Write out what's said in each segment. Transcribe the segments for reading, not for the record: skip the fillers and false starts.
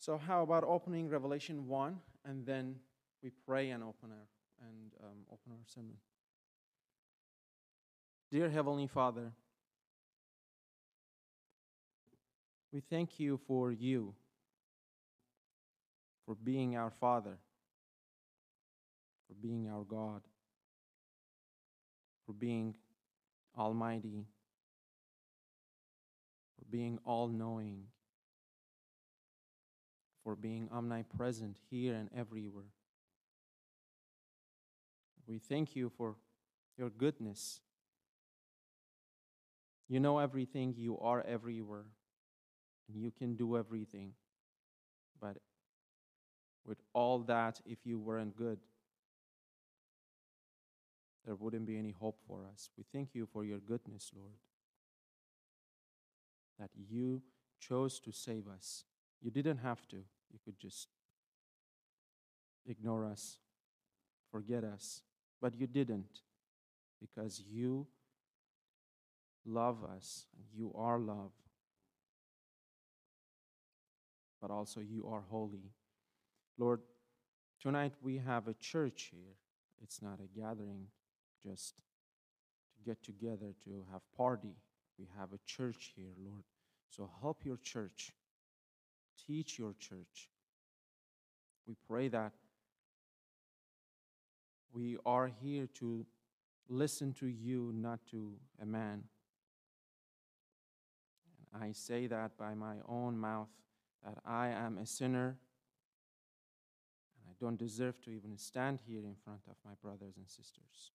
So how about opening Revelation 1, and then we pray and open our sermon. Dear Heavenly Father, we thank you, for being our Father, for being our God, for being almighty, for being all-knowing, for being omnipresent here and everywhere. We thank you for your goodness. You know everything, you are everywhere, and you can do everything. But with all that, if you weren't good, there wouldn't be any hope for us. We thank you for your goodness, Lord, that you chose to save us. You didn't have to. You could just ignore us, forget us, but you didn't, because you love us, and you are love, but also you are holy. Lord, tonight we have a church here. It's not a gathering just to get together to have party. We have a church here, Lord. So help your church. Teach your church. We pray that we are here to listen to you, not to a man. And I say that by my own mouth, that I am a sinner, and I don't deserve to even stand here in front of my brothers and sisters.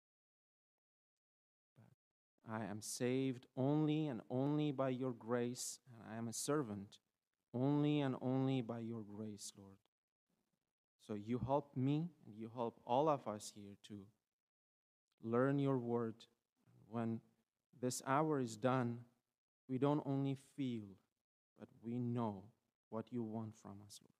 But I am saved only and only by your grace, and I am a servant only and only by your grace, Lord. So you help me, and you help all of us here to learn your word. When this hour is done, we don't only feel, but we know what you want from us, Lord.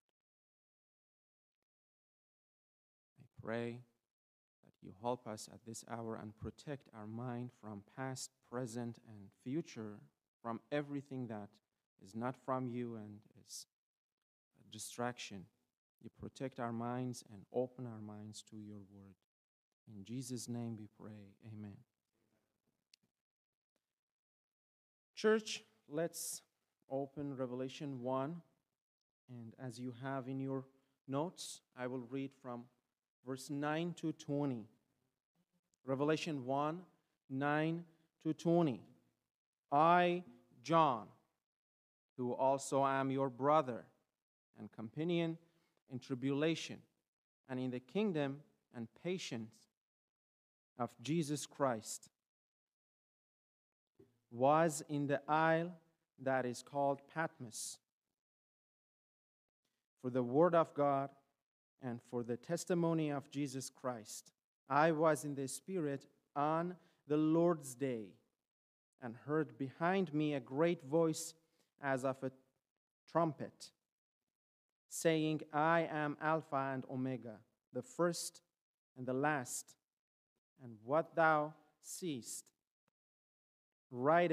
I pray that you help us at this hour and protect our mind from past, present, and future, from everything that is not from you and is a distraction. You protect our minds and open our minds to your word. In Jesus' name we pray. Amen. Church, let's open Revelation 1. And as you have in your notes, I will read from verse 9 to 20. Revelation 1, 9 to 20. I, John, who also am your brother and companion in tribulation and in the kingdom and patience of Jesus Christ, was in the isle that is called Patmos for the word of God and for the testimony of Jesus Christ. I was in the Spirit on the Lord's day and heard behind me a great voice as of a trumpet, saying, I am Alpha and Omega, the first and the last, and what thou seest, write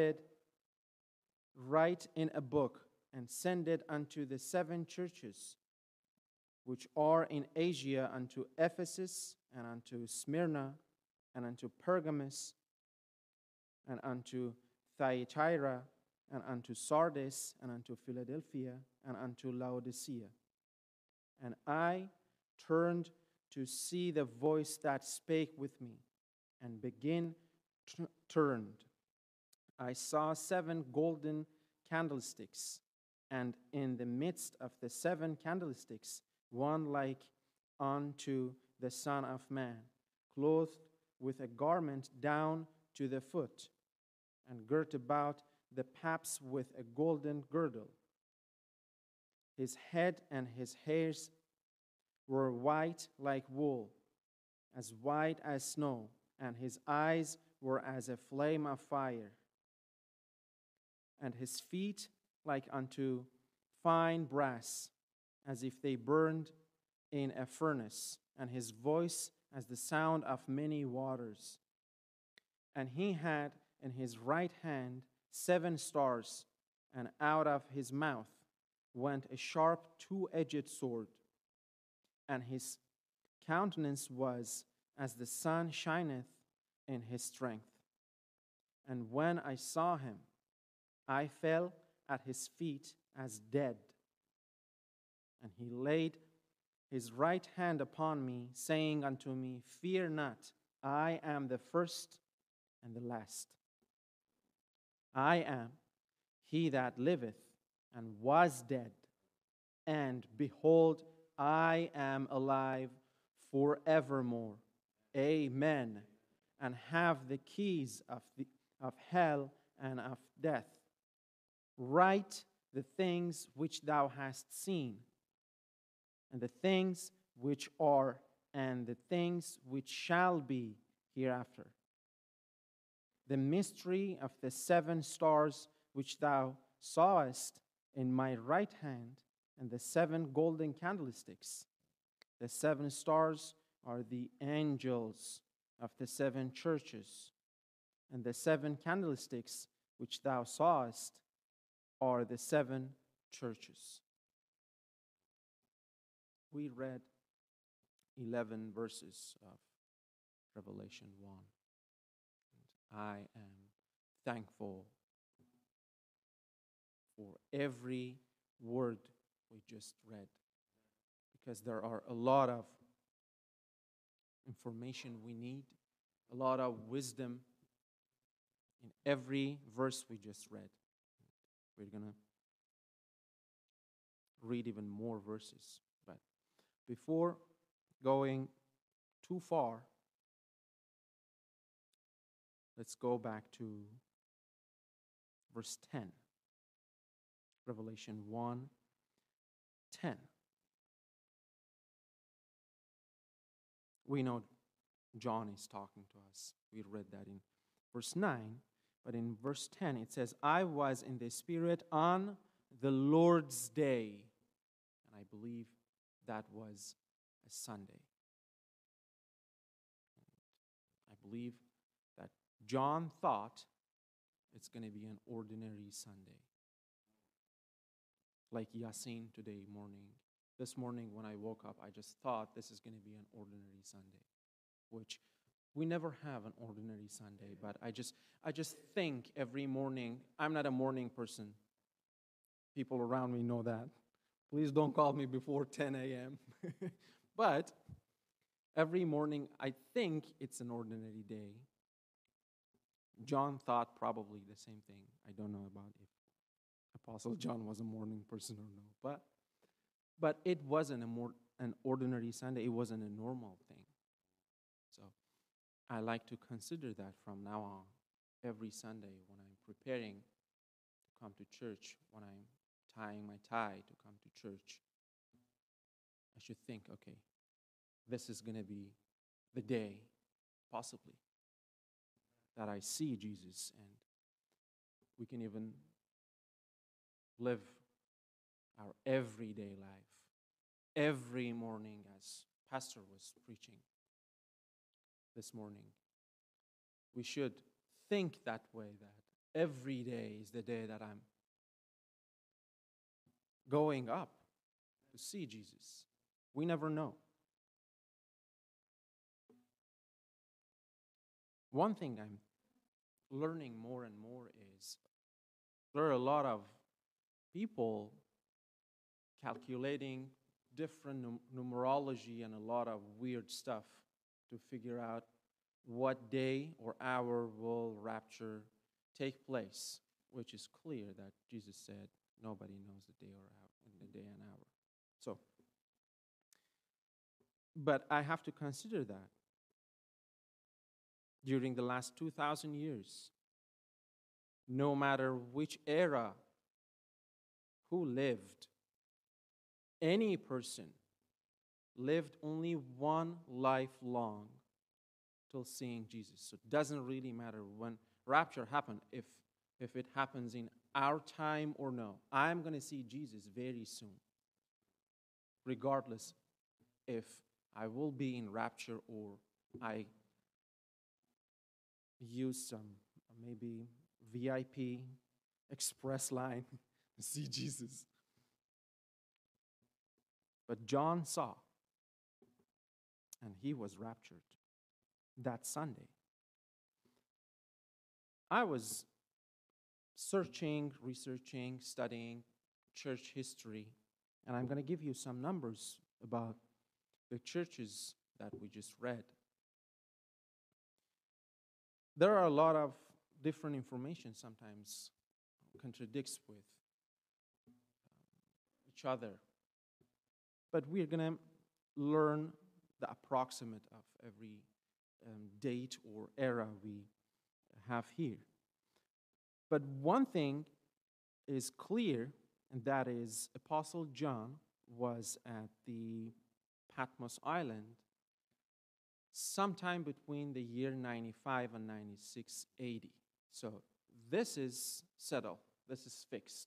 in a book, and send it unto the 7 churches which are in Asia, unto Ephesus, and unto Smyrna, and unto Pergamos, and unto Thyatira, and unto Sardis, and unto Philadelphia, and unto Laodicea. And I turned to see the voice that spake with me, and turned. I saw 7 golden candlesticks, and in the midst of the 7 candlesticks, one like unto the Son of Man, clothed with a garment down to the foot, and girt about the paps with a golden girdle. His head and his hairs were white like wool, as white as snow, and his eyes were as a flame of fire, and his feet like unto fine brass, as if they burned in a furnace, and his voice as the sound of many waters. And he had in his right hand 7 stars, and out of his mouth went a sharp two-edged sword, and his countenance was as the sun shineth in his strength. And when I saw him, I fell at his feet as dead. And he laid his right hand upon me, saying unto me, Fear not, I am the first and the last. I am he that liveth and was dead, and behold, I am alive forevermore. Amen. And have the keys of hell and of death. Write the things which thou hast seen, and the things which are, and the things which shall be hereafter. The mystery of the 7 stars which thou sawest in my right hand, and the 7 golden candlesticks. The 7 stars are the angels of the 7 churches, and the 7 candlesticks which thou sawest are the 7 churches. We read 11 verses of Revelation 1. And I am thankful for every word we just read, because there are a lot of information we need, a lot of wisdom in every verse we just read. We're going to read even more verses. But before going too far, let's go back to verse 10. Revelation 1:10. We know John is talking to us. We read that in verse 9. But in verse 10 it says, I was in the Spirit on the Lord's day. And I believe that was a Sunday. I believe that John thought it's going to be an ordinary Sunday. Like Yasin today morning. This morning when I woke up, I just thought this is going to be an ordinary Sunday, which we never have an ordinary Sunday, but I just think every morning, I'm not a morning person. People around me know that. Please don't call me before 10 a.m. But every morning, I think it's an ordinary day. John thought probably the same thing. I don't know about if Apostle John was a morning person or no, but it wasn't an ordinary Sunday. It wasn't a normal thing. So I like to consider that from now on, every Sunday when I'm preparing to come to church, when I'm tying my tie to come to church, I should think, okay, this is going to be the day, possibly, that I see Jesus, and we can even live our everyday life every morning, as Pastor was preaching this morning. We should think that way, that every day is the day that I'm going up to see Jesus. We never know. One thing I'm learning more and more is there are a lot of people calculating different numerology and a lot of weird stuff to figure out what day or hour will rapture take place, which is clear that Jesus said nobody knows the day or hour, the day and hour. So, but I have to consider that during the last 2,000 years, no matter which era, who lived, any person lived only one life long till seeing Jesus. So it doesn't really matter when rapture happened, if it happens in our time or no. I'm going to see Jesus very soon, regardless if I will be in rapture or I use some maybe VIP express line to see Jesus. But John saw, and he was raptured that Sunday. I was researching, studying church history, and I'm going to give you some numbers about the churches that we just read. There are a lot of different information sometimes contradicts with each other. But we're going to learn the approximate of every date or era we have here. But one thing is clear, and that is Apostle John was at the Patmos Island sometime between the year 95 and 96 AD. So this is settled. This is fixed.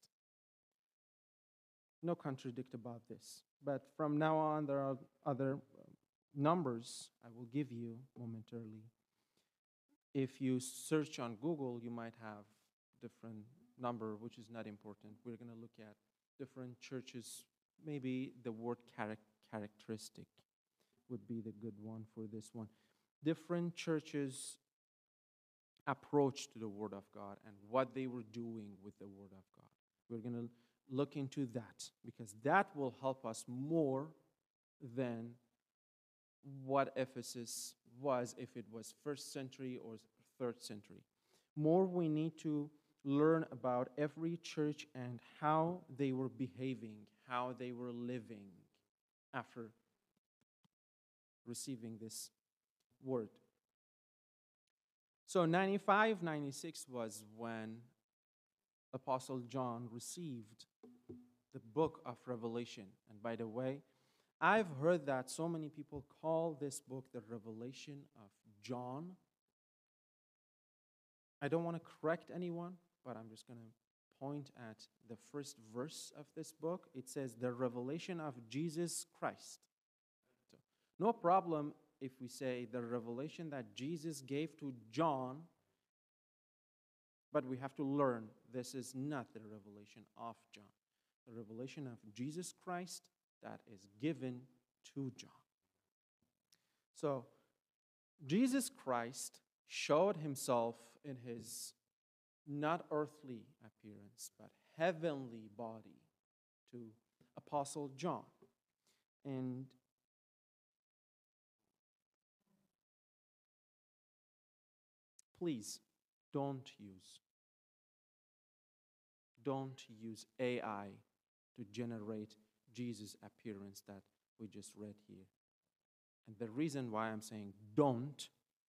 No contradict about this. But from now on, there are other numbers I will give you momentarily. If you search on Google, you might have different number, which is not important. We're going to look at different churches. Maybe the word characteristic would be the good one for this one. Different churches' approach to the Word of God and what they were doing with the Word of God. We're going to look into that because that will help us more than what Ephesus was, if it was 1st century or 3rd century. More we need to learn about every church and how they were behaving, how they were living after receiving this word. So 95, 96 was when Apostle John received the book of Revelation. And by the way, I've heard that so many people call this book the Revelation of John. I don't want to correct anyone, but I'm just going to point at the first verse of this book. It says, the revelation of Jesus Christ. So, no problem if we say the revelation that Jesus gave to John, but we have to learn this is not the revelation of John. The revelation of Jesus Christ that is given to John. So, Jesus Christ showed himself in his not earthly appearance, but heavenly body to Apostle John. And please don't use AI to generate Jesus' appearance that we just read here. And the reason why I'm saying don't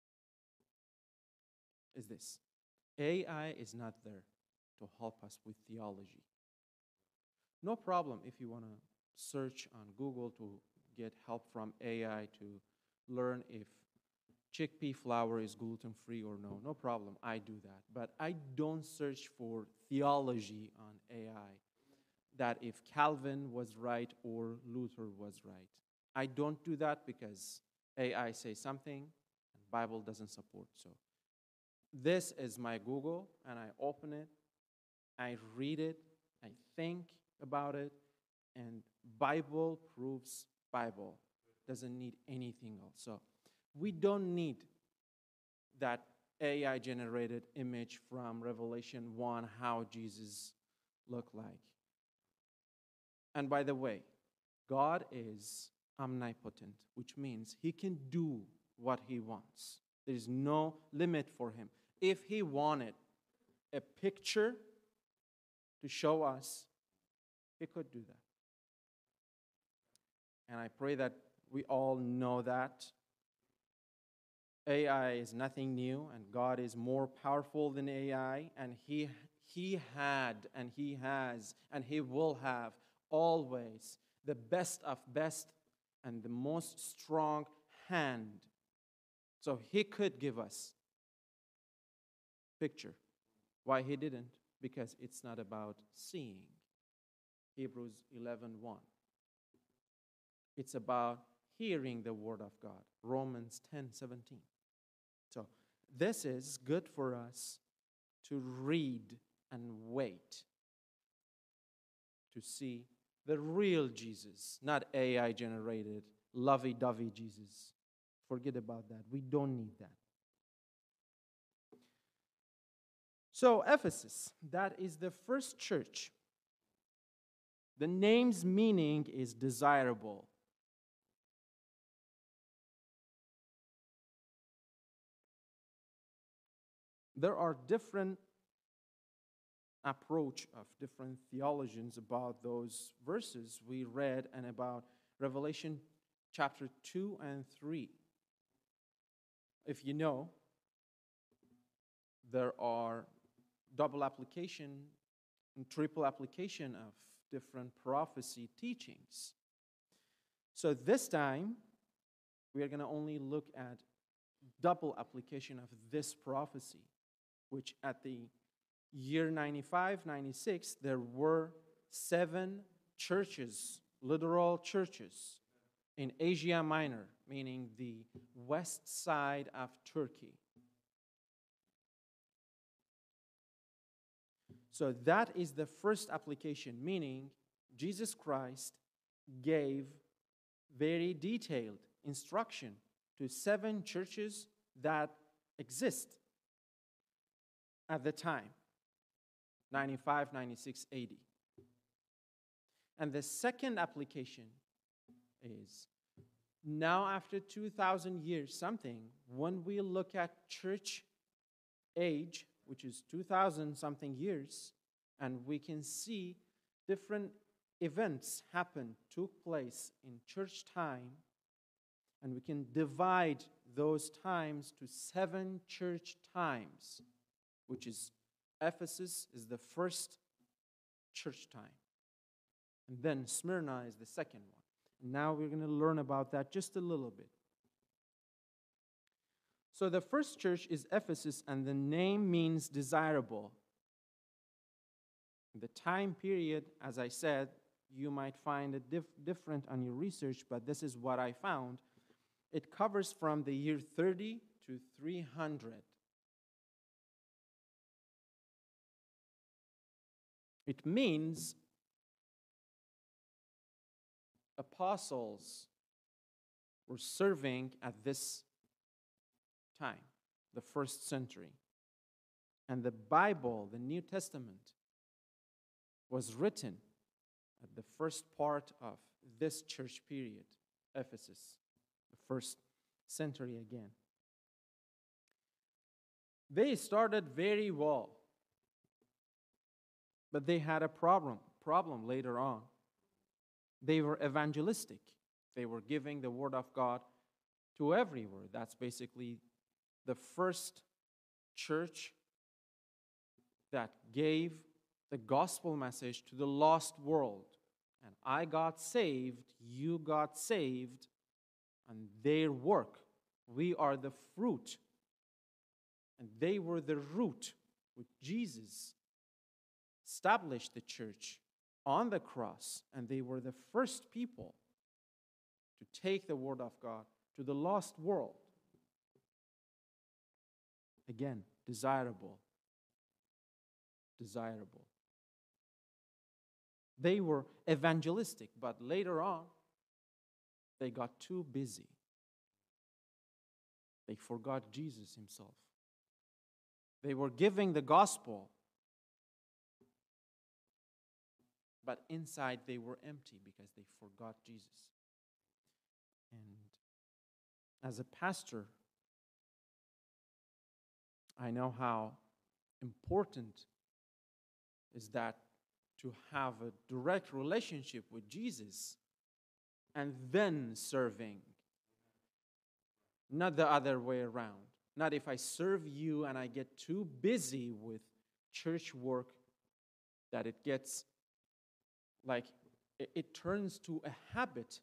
is this. AI is not there to help us with theology. No problem if you want to search on Google to get help from AI to learn if chickpea flour is gluten-free or no. No problem, I do that. But I don't search for theology on AI, that if Calvin was right or Luther was right. I don't do that because AI says something and Bible doesn't support. So this is my Google, and I open it, I read it, I think about it, and Bible proves Bible. Doesn't need anything else. So we don't need that AI-generated image from Revelation 1, how Jesus looked like. And by the way, God is omnipotent, which means he can do what he wants. There is no limit for him. If he wanted a picture to show us, he could do that. And I pray that we all know that AI is nothing new, and God is more powerful than AI, and he had, and he has, and he will have always the best of best and the most strong hand. So he could give us picture. Why he didn't? Because it's not about seeing. Hebrews 11:1. It's about hearing the word of God. Romans 10:17. So this is good for us to read and wait to see The real Jesus, not AI generated, lovey dovey Jesus. Forget about that. We don't need that. So, Ephesus, that is the first church. The name's meaning is desirable. There are different approach of different theologians about those verses we read and about Revelation chapter 2 and 3. If you know, there are double application and triple application of different prophecy teachings. So this time, we are going to only look at double application of this prophecy, which at the year 95, 96, there were 7 churches, literal churches, in Asia Minor, meaning the west side of Turkey. So that is the first application, meaning Jesus Christ gave very detailed instruction to 7 churches that exist at the time, 95, 96 AD. And the second application is now after 2,000 years something, when we look at church age, which is 2,000 something years, and we can see different events took place in church time, and we can divide those times to 7 church times, which is Ephesus is the first church time, and then Smyrna is the second one. And now we're going to learn about that just a little bit. So the first church is Ephesus, and the name means desirable. The time period, as I said, you might find it different on your research, but this is what I found. It covers from the year 30 to 300. It means apostles were serving at this time, the first century. And the Bible, the New Testament, was written at the first part of this church period, Ephesus, the first century again. They started very well, but they had a problem later on. They were evangelistic. They were giving the word of God to everywhere. That's basically the first church that gave the gospel message to the lost world. And I got saved, you got saved, and their work. We are the fruit. And they were the root with Jesus. Established the church on the cross, and they were the first people to take the word of God to the lost world. Again, desirable. Desirable. They were evangelistic, but later on, they got too busy. They forgot Jesus himself. They were giving the gospel, but inside they were empty because they forgot Jesus. And as a pastor, I know how important is that to have a direct relationship with Jesus and then serving, not the other way around. Not if I serve you and I get too busy with church work that it gets like it turns to a habit,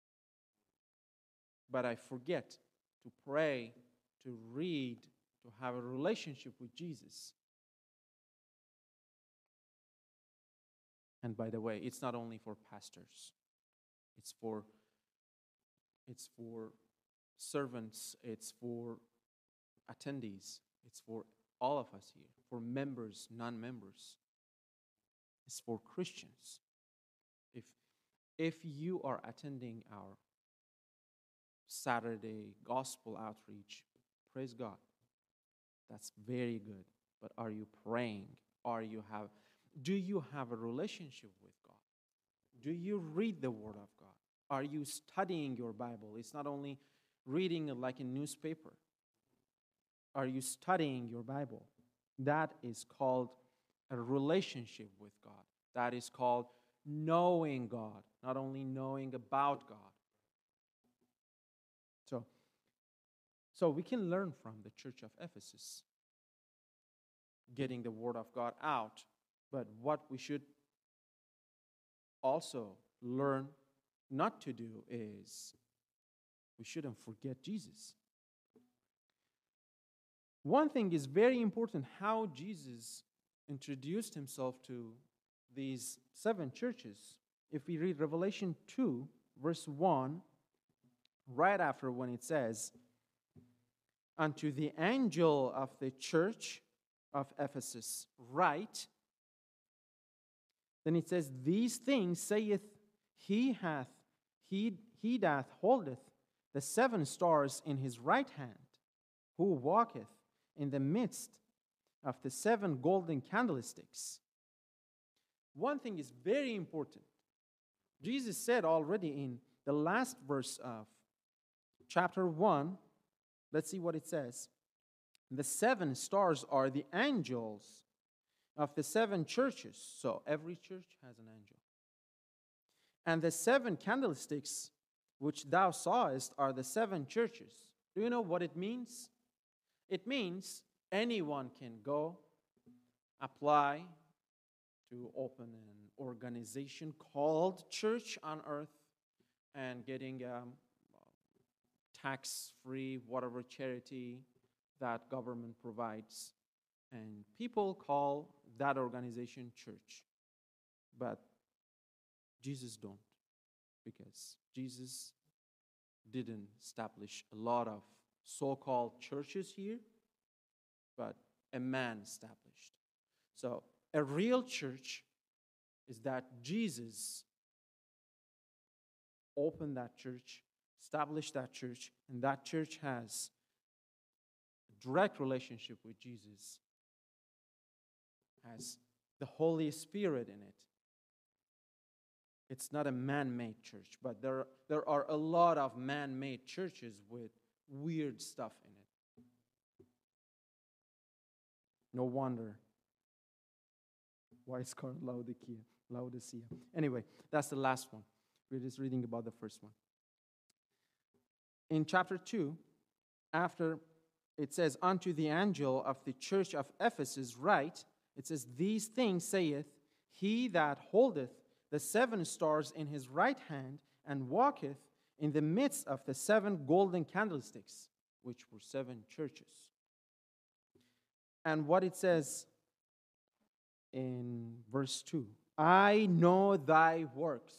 but I forget to pray, to read, to have a relationship with Jesus. And by the way, it's not only for pastors. It's for servants, it's for attendees, it's for all of us here, for members, non-members. It's for Christians. If you are attending our Saturday gospel outreach, praise God. That's very good. But are you praying? Do you have a relationship with God? Do you read the Word of God? Are you studying your Bible? It's not only reading it like a newspaper. Are you studying your Bible? That is called a relationship with God. That is called knowing God, not only knowing about God. So we can learn from the church of Ephesus, getting the Word of God out. But what we should also learn not to do is we shouldn't forget Jesus. One thing is very important, how Jesus introduced himself to these 7 churches. If we read Revelation 2, verse 1, right after when it says, unto the angel of the church of Ephesus write, then it says, these things saith he that holdeth the 7 stars in his right hand, who walketh in the midst of the 7 golden candlesticks. One thing is very important. Jesus said already in the last verse of chapter 1, let's see what it says. The 7 stars are the angels of the 7 churches. So every church has an angel. And the 7 candlesticks which thou sawest are the 7 churches. Do you know what it means? It means anyone can go, apply to open an organization called Church on Earth and getting tax-free whatever charity that government provides. And people call that organization church. But Jesus don't, because Jesus didn't establish a lot of so-called churches here, but a man established. So a real church is that Jesus opened that church, established that church, and that church has a direct relationship with Jesus, has the Holy Spirit in it. It's not a man-made church, but there are a lot of man-made churches with weird stuff in it. No wonder why it's called Laodicea. Anyway, that's the last one. We're just reading about the first one. In chapter 2, after it says, unto the angel of the church of Ephesus write, it says, these things saith he that holdeth the 7 stars in his right hand, and walketh in the midst of the 7 golden candlesticks, which were 7 churches. And what it says in verse 2, I know thy works.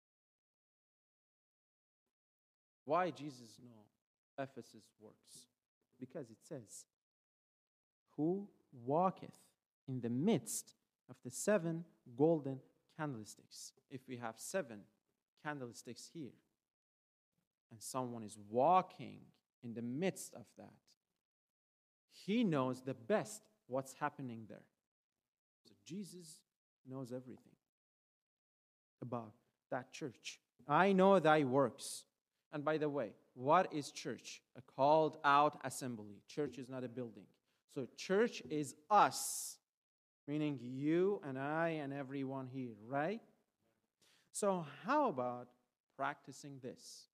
Why Jesus know Ephesus' works? Because it says, who walketh in the midst of the 7 golden candlesticks. If we have 7 candlesticks here, and someone is walking in the midst of that, he knows the best what's happening there. So Jesus knows everything about that church. I know thy works. And by the way, what is church? A called out assembly. Church is not a building. So church is us, meaning you and I and everyone here, right? So how about practicing this?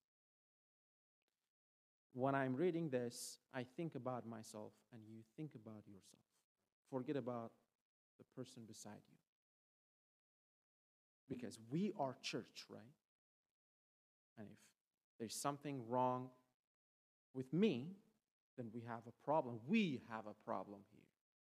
When I'm reading this, I think about myself and you think about yourself. Forget about the person beside you. Because we are church, right? And if there's something wrong with me, then we have a problem. We have a problem here.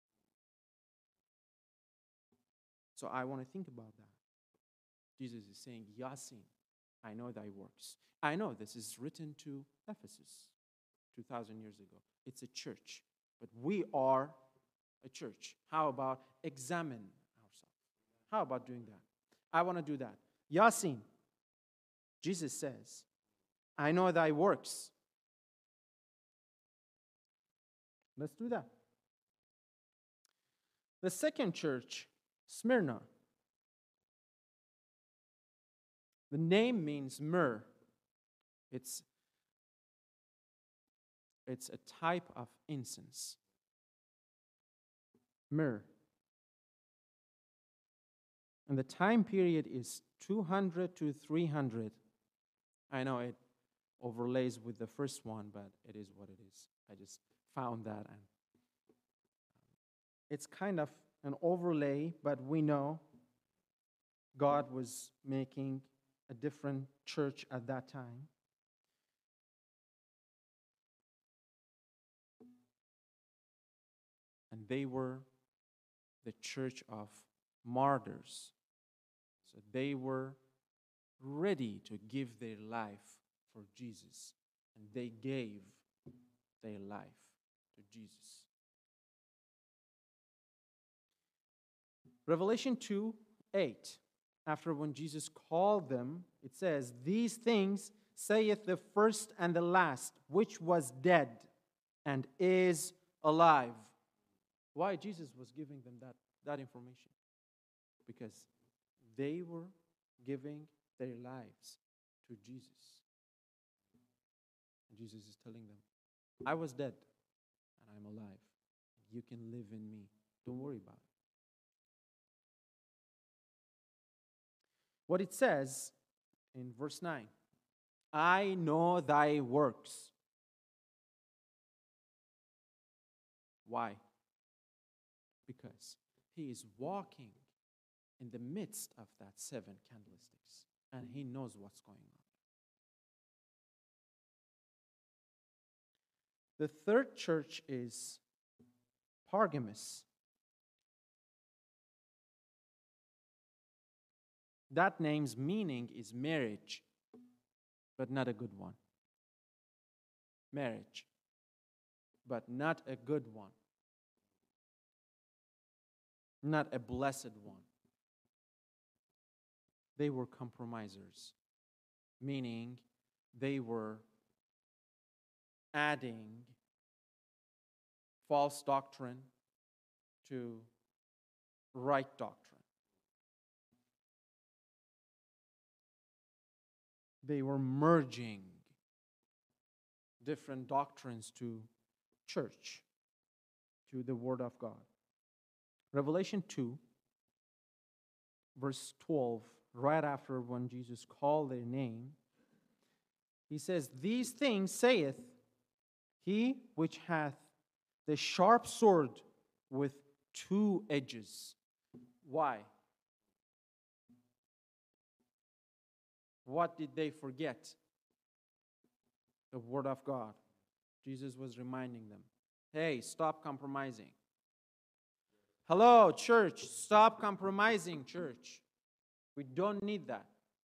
So I want to think about that. Jesus is saying, Yasin, I know thy works. I know this is written to Ephesus 2,000 years ago. It's a church, but we are a church. How about examine ourselves? How about doing that? I want to do that. Yasin, Jesus says, I know thy works. Let's do that. The second church, Smyrna. The name means myrrh. It's a type of incense. Myrrh. And the time period is 200 to 300. I know it overlays with the first one, but it is what it is. I just found that, and it's kind of an overlay, but we know God was making a different church at that time. And they were the church of martyrs. So they were ready to give their life for Jesus. And they gave their life to Jesus. Revelation 2:8. After when Jesus called them, it says, these things saith the first and the last, which was dead and is alive. Why Jesus was giving them that information? Because they were giving their lives to Jesus. And Jesus is telling them, I was dead and I'm alive. You can live in me. Don't worry about it. What it says in verse 9, I know thy works. Why? Because he is walking in the midst of that 7 candlesticks, and he knows what's going on. The third church is Pergamos. That name's meaning is marriage, but not a good one. Marriage, but not a good one. Not a blessed one. They were compromisers, meaning they were adding false doctrine to right doctrine. They were merging different doctrines to church, to the Word of God. Revelation 2, verse 12, right after when Jesus called their name, he says, these things saith he which hath the sharp sword with 2 edges. Why? What did they forget? The Word of God. Jesus was reminding them, hey, stop compromising. Hello, church, stop compromising, church. We don't need that.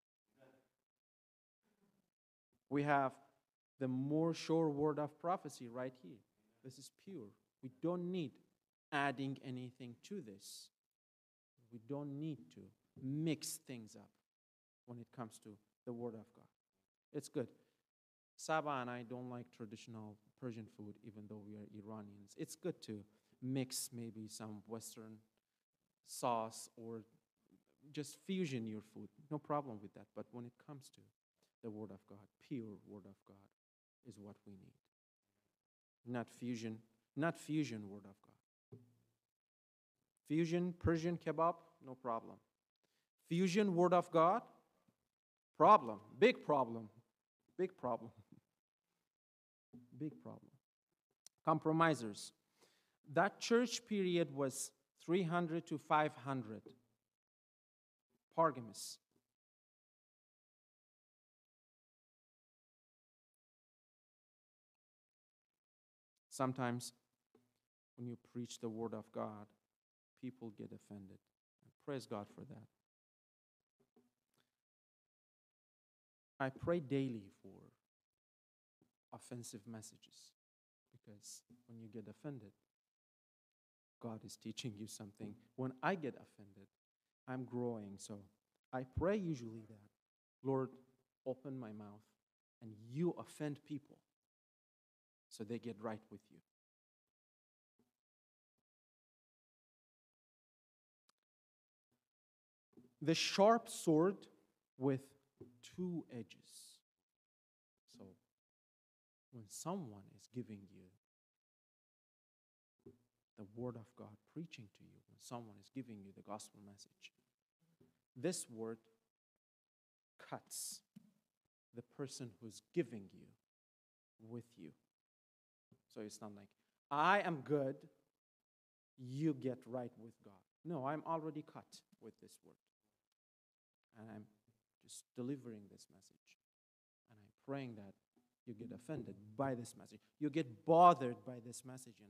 We have the more sure word of prophecy right here. This is pure. We don't need adding anything to this. We don't need to mix things up when it comes to the Word of God. It's good. Saba and I don't like traditional Persian food, even though we are Iranians. It's good to mix maybe some Western sauce or just fusion your food. No problem with that. But when it comes to the Word of God, pure Word of God is what we need. Not fusion Word of God. Fusion Persian kebab, no problem. Fusion Word of God, problem. Big problem. Big problem. Big problem. Compromisers. That church period was 300 to 500. Pergamos. Sometimes when you preach the Word of God, people get offended. And praise God for that. I pray daily for offensive messages, because when you get offended, God is teaching you something. When I get offended, I'm growing. So I pray usually that, Lord, open my mouth and you offend people so they get right with you. The sharp sword with two edges. So when someone is giving you the word of God, preaching to you, when someone is giving you the gospel message, this word cuts the person who's giving you with you. So it's not like, I am good, you get right with God. No, I'm already cut with this word. And I'm just delivering this message. And I'm praying that you get offended by this message. You get bothered by this message and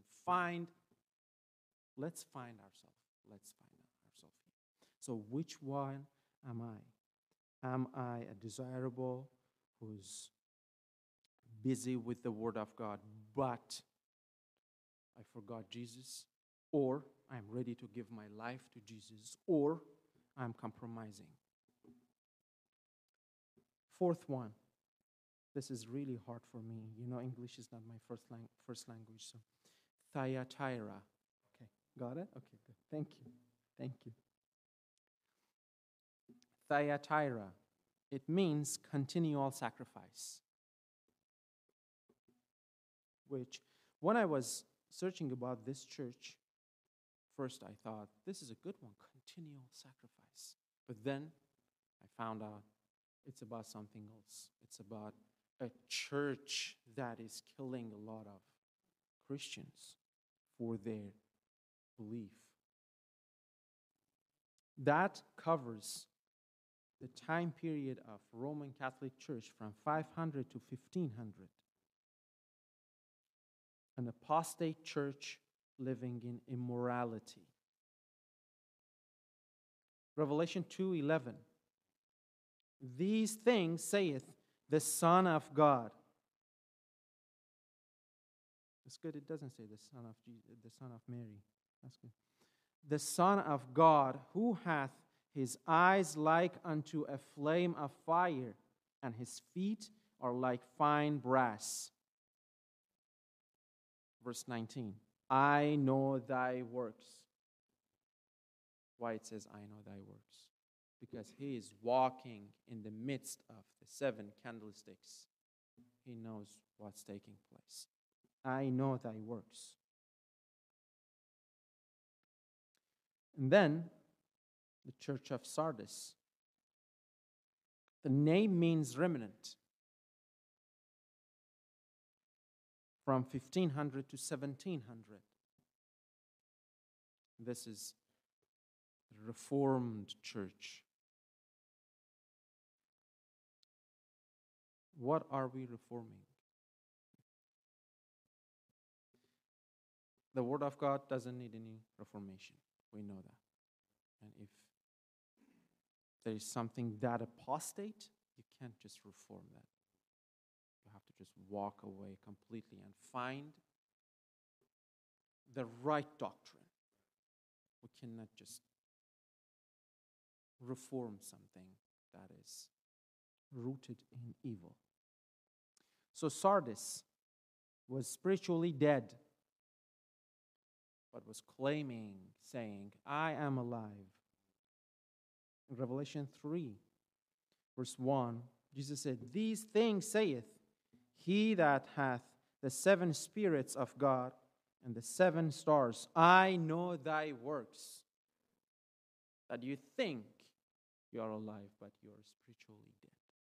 let's find ourselves. Let's find ourselves here. So which one am I? Am I a desirable who's busy with the word of God, but I forgot Jesus? Or I'm ready to give my life to Jesus? Or I'm compromising? Fourth one. This is really hard for me. You know, English is not my first language. So, Thyatira. Okay, got it? Okay, good. Thank you. Thank you. Thyatira. It means continual sacrifice. Which, when I was searching about this church, first I thought, this is a good one, continual sacrifice. But then I found out it's about something else. It's about a church that is killing a lot of Christians for their belief. That covers the time period of Roman Catholic Church from 500 to 1500. An apostate church living in immorality. Revelation 2:11. These things saith the Son of God. It's good it doesn't say the Son of Jesus, the Son of Mary. That's good. The Son of God, who hath his eyes like unto a flame of fire, and his feet are like fine brass. Verse 19. I know thy works. Why it says I know thy works? Because he is walking in the midst of the 7 candlesticks. He knows what's taking place. I know thy works. And then, the church of Sardis. The name means remnant. From 1500 to 1700. This is the Reformed church. What are we reforming? The Word of God doesn't need any reformation. We know that. And if there is something that apostate, you can't just reform that. You have to just walk away completely and find the right doctrine. We cannot just reform something that is rooted in evil. So Sardis was spiritually dead, but was claiming, saying, I am alive. In Revelation 3, verse 1, Jesus said, These things saith he that hath the 7 spirits of God and the 7 stars. I know thy works, that you think you are alive, but you are spiritually dead.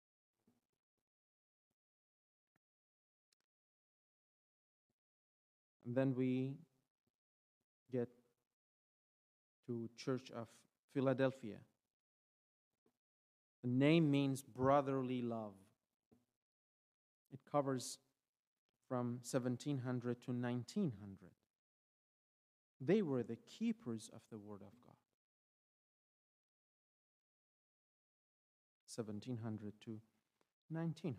And then we get to Church of Philadelphia. The name means brotherly love. It covers from 1700 to 1900. They were the keepers of the Word of God. 1700 to 1900.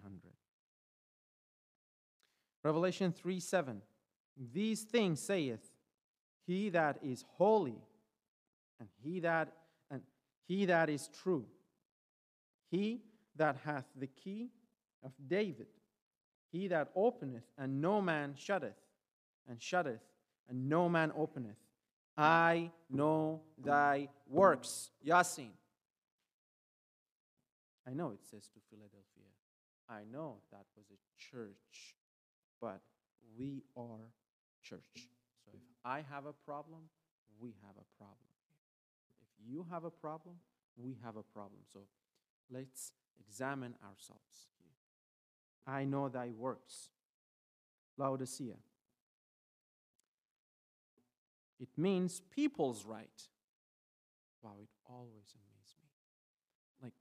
Revelation 3:7. These things saith he that is holy, and he that is true, he that hath the key of David, he that openeth, and no man shutteth, and shutteth, and no man openeth. I know thy works. Yasin. I know it says to Philadelphia. I know that was a church, but we are church. So if I have a problem, we have a problem. If you have a problem, we have a problem. So let's examine ourselves. I know thy works. Laodicea. It means people's right. Wow, it always amazed me. Like,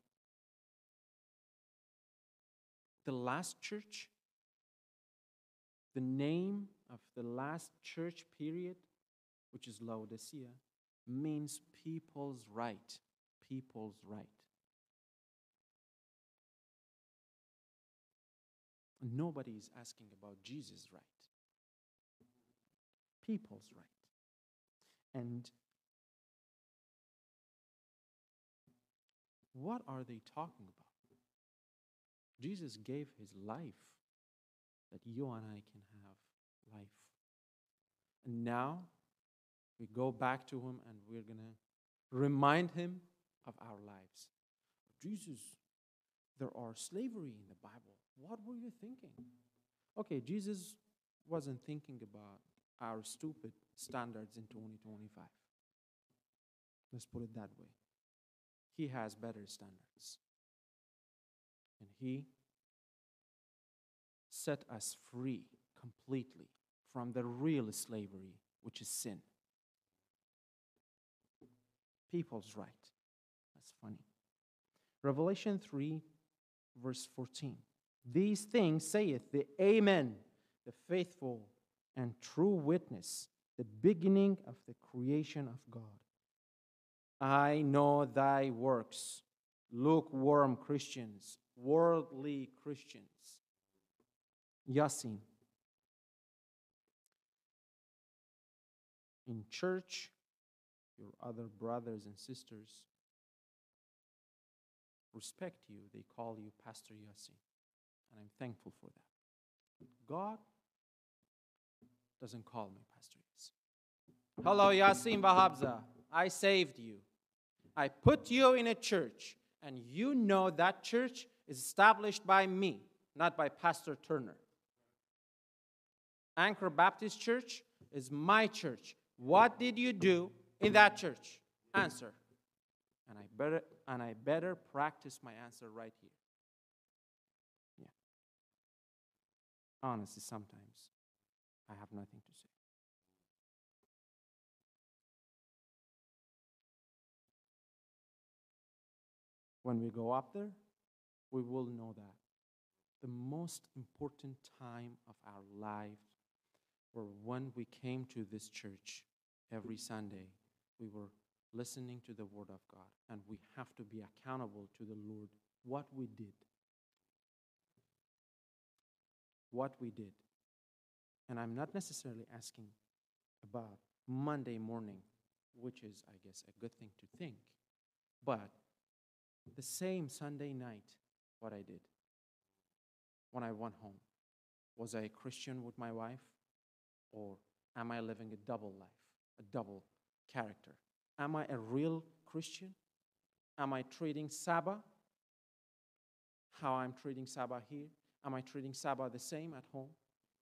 the last church, the name of the last church period, which is Laodicea, means people's right. People's right. Nobody is asking about Jesus' right. People's right. And what are they talking about? Jesus gave his life that you and I can have life. And now we go back to him and we're going to remind him of our lives. Jesus, there are slavery in the Bible. What were you thinking? Okay, Jesus wasn't thinking about our stupid standards in 2025. Let's put it that way. He has better standards. And he set us free completely from the real slavery, which is sin. People's right. That's funny. Revelation 3, verse 14. These things saith the Amen, the faithful and true witness, the beginning of the creation of God. I know thy works, lukewarm Christians, worldly Christians. Yasin. In church, your other brothers and sisters respect you. They call you Pastor Yasin. And I'm thankful for that. God doesn't call me Pastor Yasin. Hello, Yasin Bahabza. I saved you. I put you in a church, and you know that church is established by me, not by Pastor Turner. Anchor Baptist Church is my church. What did you do in that church? Answer. And I better practice my answer right here. Yeah. Honestly, sometimes I have nothing to say. When we go up there, we will know that the most important time of our life were when we came to this church every Sunday. We were listening to the Word of God, and we have to be accountable to the Lord what we did. What we did. And I'm not necessarily asking about Monday morning, which is, I guess, a good thing to think, but the same Sunday night, what I did when I went home. Was I a Christian with my wife? Or am I living a double life, a double character? Am I a real Christian? Am I treating Sabbath how I'm treating Sabbath here? Am I treating Sabbath the same at home?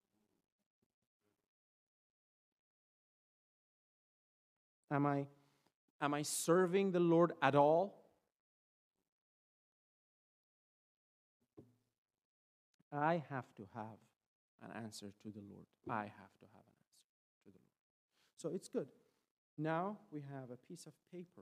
Am I serving the Lord at all? I have to have an answer to the Lord. I have to have an answer to the Lord. So it's good. Now we have a piece of paper.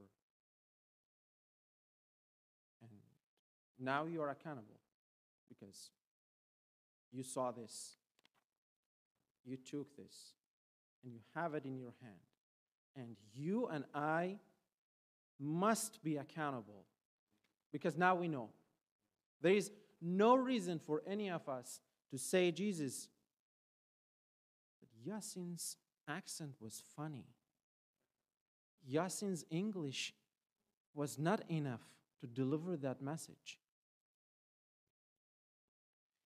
And now you are accountable because you saw this. You took this. And you have it in your hand. And you and I must be accountable because now we know. There is no reason for any of us to say, Jesus, but Yasin's accent was funny. Yasin's English was not enough to deliver that message.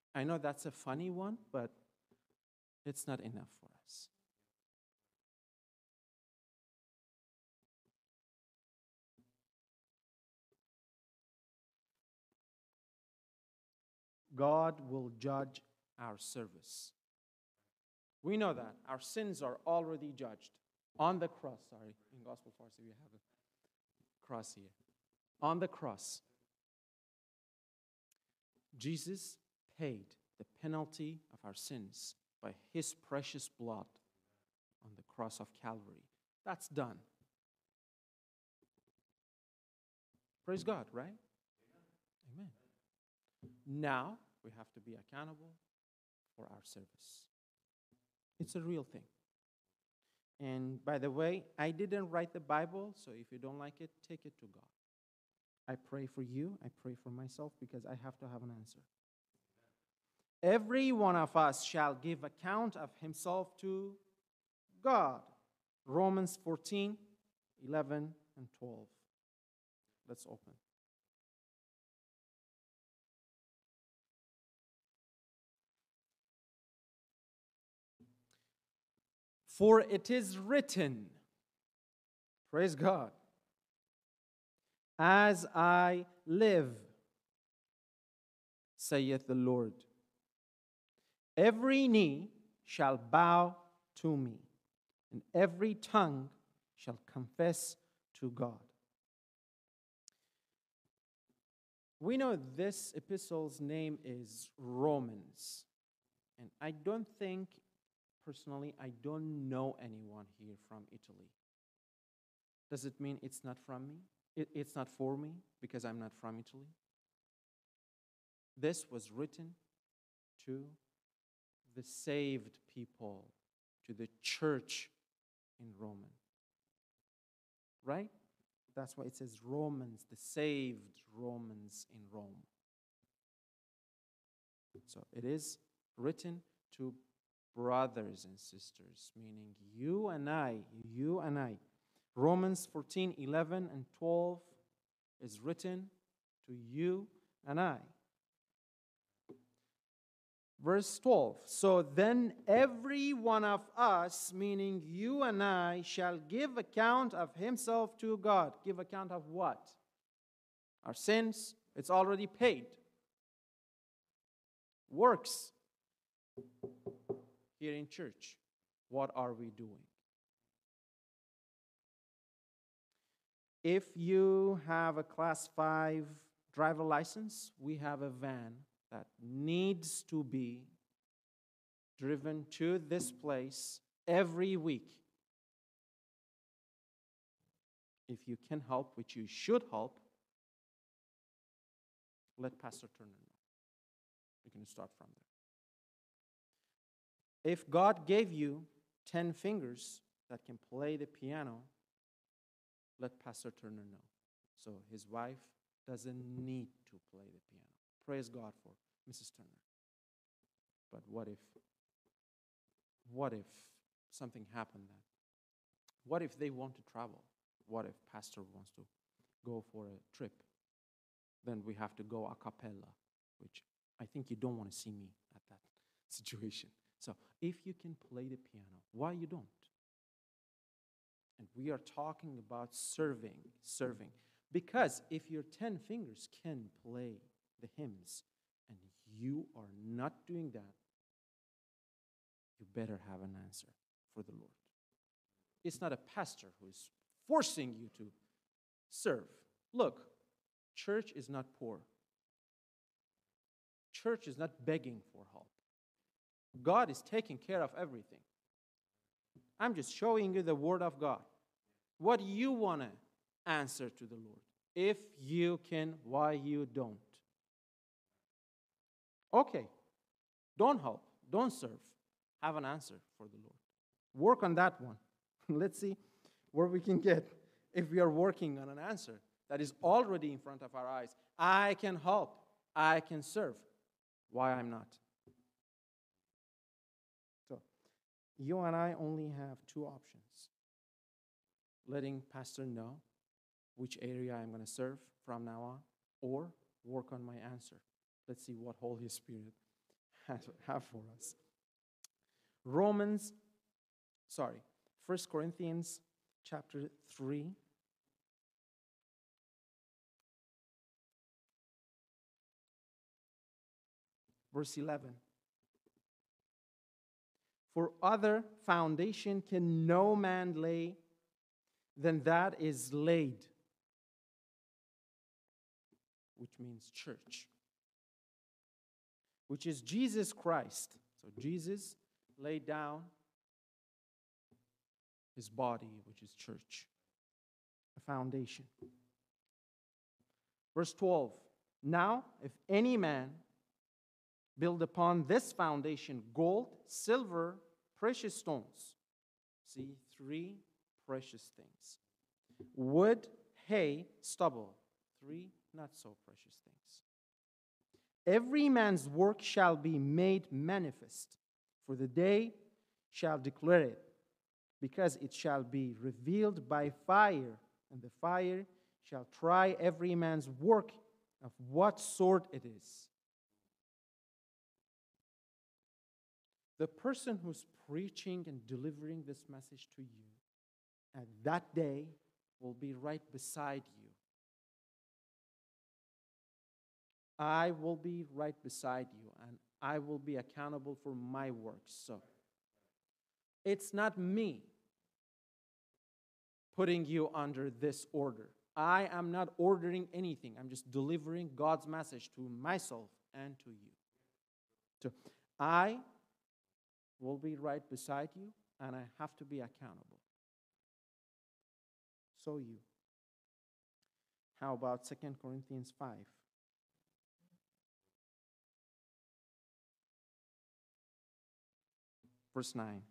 I know that's a funny one, but it's not enough for us. God will judge our service. We know that. Our sins are already judged on the cross. Sorry, in Gospel Farsi we have a cross here. On the cross, Jesus paid the penalty of our sins by His precious blood on the cross of Calvary. That's done. Praise God, right? Amen. Now we have to be accountable for our service. It's a real thing. And by the way, I didn't write the Bible, so if you don't like it, take it to God. I pray for you, I pray for myself, because I have to have an answer. Every one of us shall give account of himself to God. Romans 14, 11, and 12. Let's open. For it is written, praise God, as I live, saith the Lord, every knee shall bow to me, and every tongue shall confess to God. We know this epistle's name is Romans, and I don't think, personally, I don't know anyone here from Italy. Does it mean it's not from me? It's not for me because I'm not from Italy? This was written to the saved people, to the church in Rome. Right? That's why it says Romans, the saved Romans in Rome. So it is written to brothers and sisters, meaning you and I. Romans 14, 11, and 12 is written to you and I. Verse 12, so then every one of us, meaning you and I, shall give account of himself to God. Give account of what? Our sins, it's already paid. Works. Here in church, what are we doing? If you have a Class 5 driver license, we have a van that needs to be driven to this place every week. If you can help, which you should help, let Pastor Turner know. We can start from there. If God gave you 10 fingers that can play the piano, let Pastor Turner know. So his wife doesn't need to play the piano. Praise God for Mrs. Turner. But what if something happened then? What if they want to travel? What if Pastor wants to go for a trip? Then we have to go a cappella, which I think you don't want to see me at that situation. So if you can play the piano, why you don't? And we are talking about serving. Because if your 10 fingers can play the hymns and you are not doing that, you better have an answer for the Lord. It's not a pastor who is forcing you to serve. Look, church is not poor. Church is not begging for help. God is taking care of everything. I'm just showing you the Word of God. What do you want to answer to the Lord? If you can, why you don't? Okay, don't help, don't serve. Have an answer for the Lord. Work on that one. Let's see where we can get if we are working on an answer that is already in front of our eyes. I can help, I can serve. Why I'm not? So, you and I only have two options. Letting Pastor know which area I'm going to serve from now on, or work on my answer. Let's see what Holy Spirit have for us. 1 Corinthians chapter 3. Verse 11. For other foundation can no man lay than that is laid, which means church, which is Jesus Christ. So Jesus laid down his body, which is church, a foundation. Verse 12. Now, if any man build upon this foundation gold, silver, precious stones. See, 3 precious things. Wood, hay, stubble. 3 not so precious things. Every man's work shall be made manifest, for the day shall declare it, because it shall be revealed by fire, and the fire shall try every man's work of what sort it is. The person who's preaching and delivering this message to you at that day will be right beside you. I will be right beside you, and I will be accountable for my works. So, it's not me putting you under this order. I am not ordering anything. I'm just delivering God's message to myself and to you. So, I will be right beside you, and I have to be accountable. So you. How about 2 Corinthians 5? Verse 9.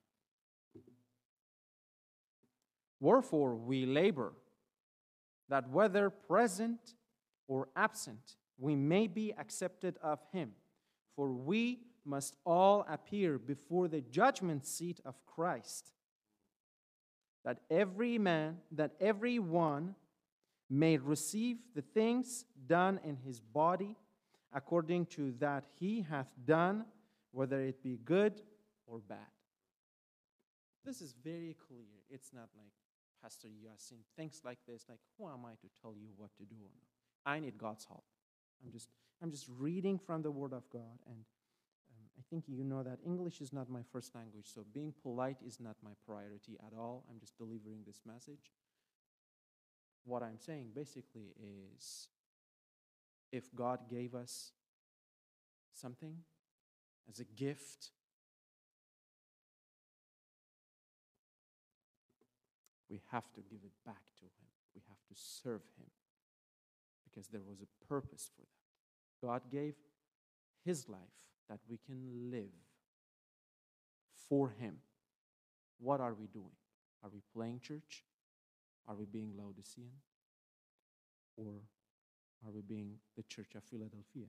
Wherefore we labor, that whether present or absent, we may be accepted of him. For we must all appear before the judgment seat of Christ, that every one may receive the things done in his body according to that he hath done, whether it be good or bad. This is very clear. It's not like Pastor Yasin thinks like this, like, who am I to tell you what to do or not? I need God's help. I'm just reading from the Word of God, and I think you know that English is not my first language, so being polite is not my priority at all. I'm just delivering this message. What I'm saying basically is, if God gave us something as a gift, we have to give it back to him. We have to serve him, because there was a purpose for that. God gave his life that we can live for him. What are we doing? Are we playing church? Are we being Laodicean? Or are we being the Church of Philadelphia?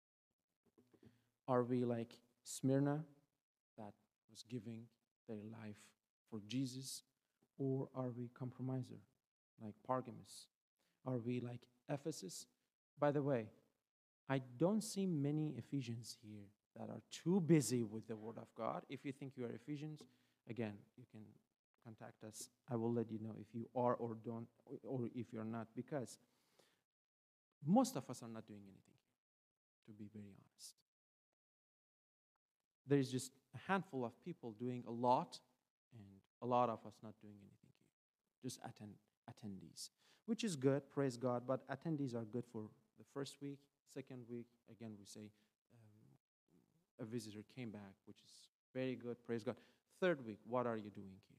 Are we like Smyrna, that was giving their life for Jesus? Or are we compromiser, like Pergamos? Are we like Ephesus? By the way, I don't see many Ephesians here that are too busy with the Word of God. If you think you are Ephesians, again, you can contact us. I will let you know if you are or don't, or if you're not, because most of us are not doing anything here, to be very honest. There is just a handful of people doing a lot, and a lot of us not doing anything here. Just attendees, which is good, praise God, but attendees are good for the first week. Second week, again, we say a visitor came back, which is very good, praise God. Third week, what are you doing here?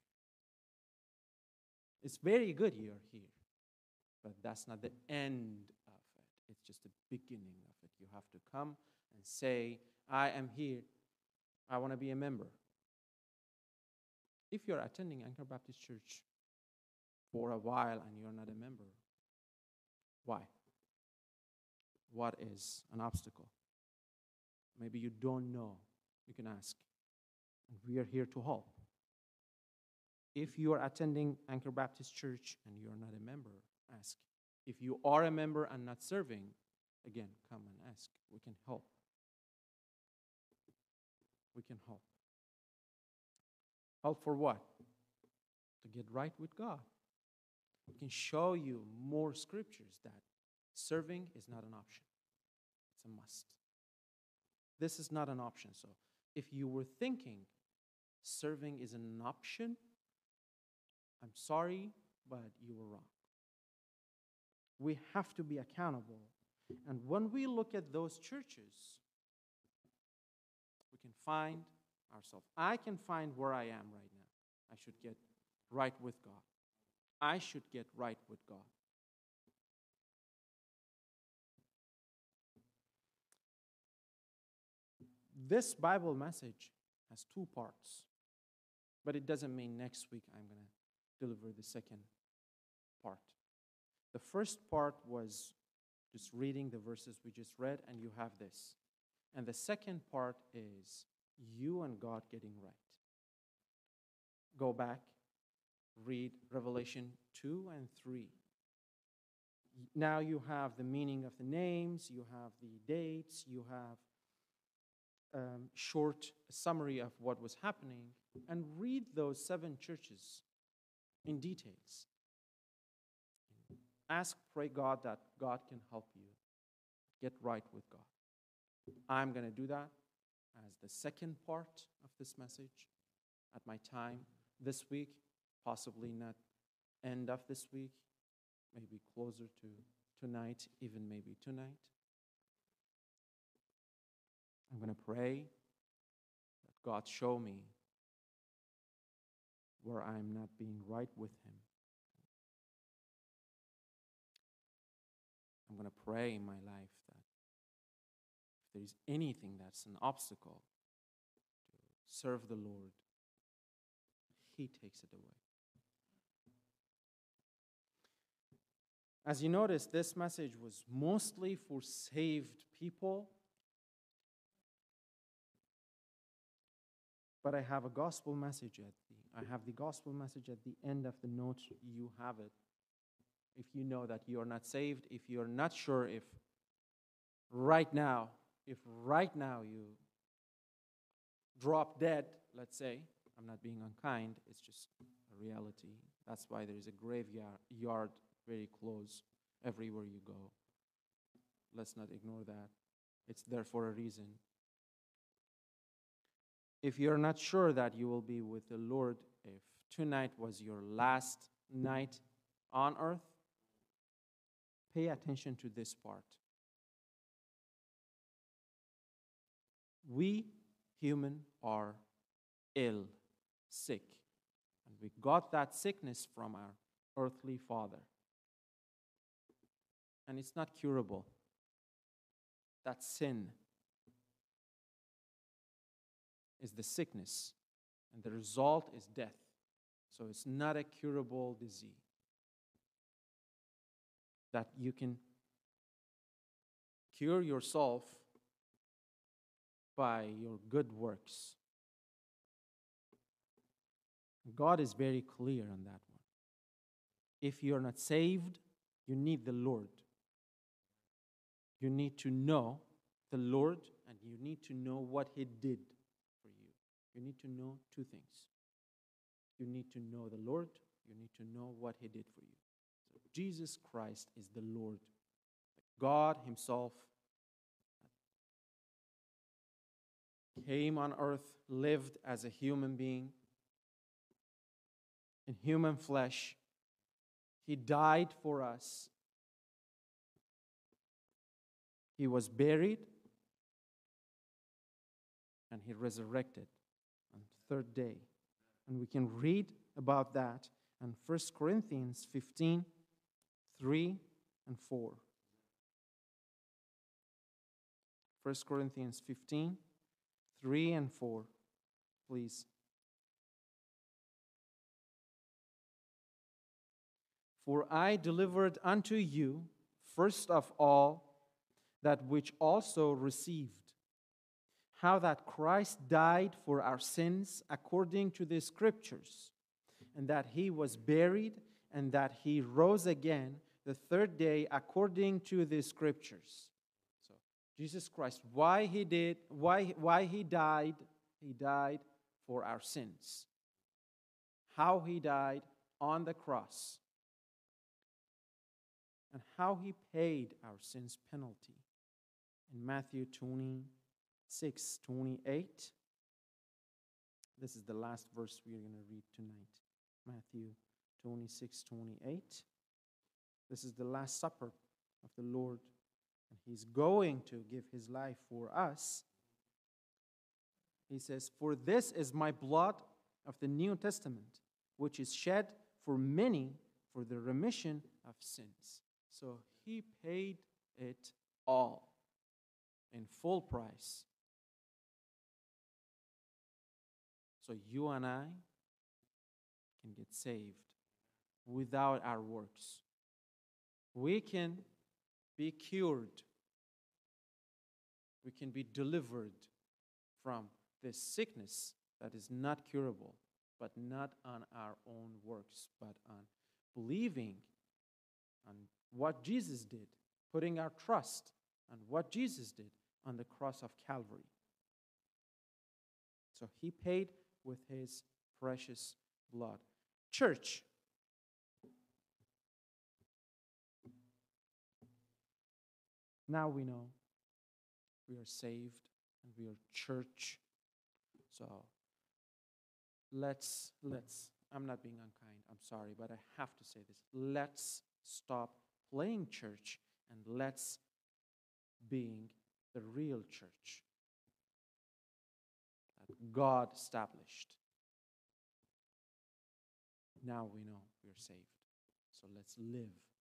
It's very good you're here, but that's not the end of it. It's just the beginning of it. You have to come and say, I am here. I want to be a member. If you're attending Anchor Baptist Church for a while and you're not a member, why? What is an obstacle? Maybe you don't know. You can ask. And we are here to help. If you are attending Anchor Baptist Church and you're not a member, ask. If you are a member and not serving, again, come and ask. We can help. we can help. Help for what? To get right with God. We can show you more scriptures that serving is not an option. It's a must. This is not an option. So if you were thinking serving is an option, I'm sorry, but you were wrong. We have to be accountable. And when we look at those churches, we can find ourselves. I can find where I am right now. I should get right with God. I should get right with God. This Bible message has two parts, but it doesn't mean next week I'm going to deliver the second part. The first part was just reading the verses we just read, and you have this. And the second part is you and God getting right. Go back, read Revelation 2 and 3. Now you have the meaning of the names, you have the dates, you have short summary of what was happening, and read those 7 churches in details. Ask, pray God that God can help you get right with God. I'm going to do that as the second part of this message at my time this week, possibly not end of this week, maybe closer to tonight, even maybe tonight. I'm going to pray that God show me where I'm not being right with Him. I'm going to pray in my life that if there is anything that's an obstacle to serve the Lord, He takes it away. As you notice, this message was mostly for saved people, but I have a gospel message I have the gospel message at the end of the note. You have it. If you know that you are not saved, if you're not sure if right now you drop dead, let's say, I'm not being unkind, it's just a reality. That's why there is a graveyard very close everywhere you go. Let's not ignore that. It's there for a reason. If you're not sure that you will be with the Lord, if tonight was your last night on earth, pay attention to this part. We human are ill, sick, and we got that sickness from our earthly father. And it's not curable. That sin is the sickness, and the result is death. So it's not a curable disease that you can cure yourself by your good works. God is very clear on that one. If you're not saved, you need the Lord. You need to know the Lord, and you need to know what He did for you. You need to know two things. You need to know the Lord. You need to know what He did for you. So Jesus Christ is the Lord. God Himself came on earth, lived as a human being, in human flesh. He died for us. He was buried, and He resurrected on the third day. And we can read about that in 1 Corinthians 15, 3 and 4. 1 Corinthians 15, 3 and 4, please. For I delivered unto you, first of all, that which also received, how that Christ died for our sins according to the Scriptures, and that He was buried, and that He rose again the third day according to the Scriptures. So Jesus Christ, why He died, He died for our sins. How He died on the cross. And how He paid our sins penalty. In Matthew 26:28. This is the last verse we are going to read tonight. Matthew 26:28. This is the Last Supper of the Lord. And He's going to give His life for us. He says, "For this is my blood of the New Testament, which is shed for many for the remission of sins." So He paid it all in full price. So you and I can get saved without our works. We can be cured. We can be delivered from this sickness that is not curable, but not on our own works, but on believing on what Jesus did, putting our trust on what Jesus did on the cross of Calvary. So He paid with His precious blood. Church. Now we know we are saved and we are church. So let's, I'm not being unkind, I'm sorry, but I have to say this. Let's stop playing church and let's being the real church that God established. Now we know we are saved. So let's live